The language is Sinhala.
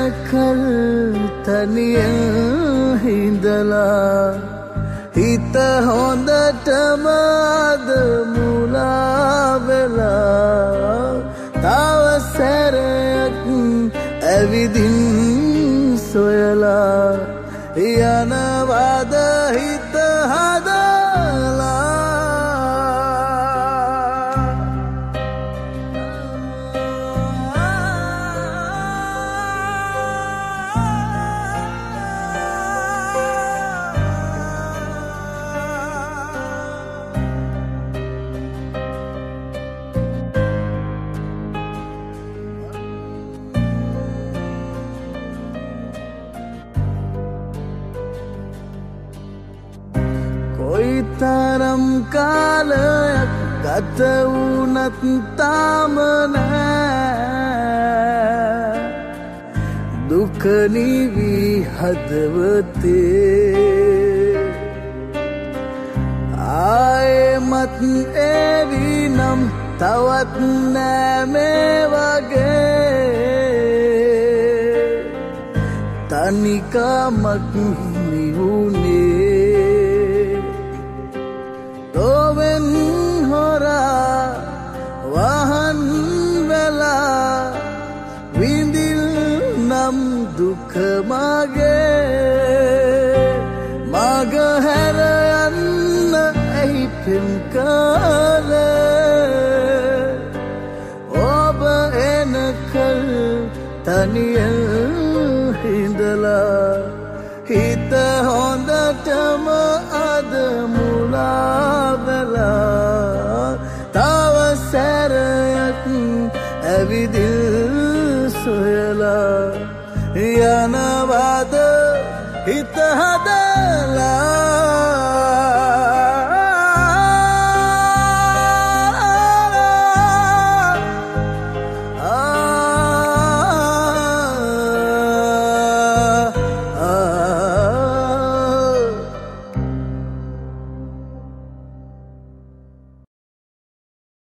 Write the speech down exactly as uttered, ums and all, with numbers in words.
එනකල් තනියෙන් හිඳලා හිත හොඳටම අද මුලා වෙලා තව සැරයක් ඇවිදින් සොයලා යනවාද හිත හදලා කොයිතරම් කාලයක් ගත වුණත් තාම නෑ දුක නිවි හදවතේ ආයෙමත් එවි නම් තවත් නෑ මේ වගේ තනිකමක් නිවුනේ තොවෙන් හොරා වහන් වෙලා විඳිල් නම් දුක මගේ මග හැර යන්න ඇයි පෙම් කලේ ඔබ එනකල් තනියෙන් හිඳලා හිත හොඳටම අද මුලා වෙලා තව සැරයක් ඇවිදින් සොයලා යනවාද හිත හදලා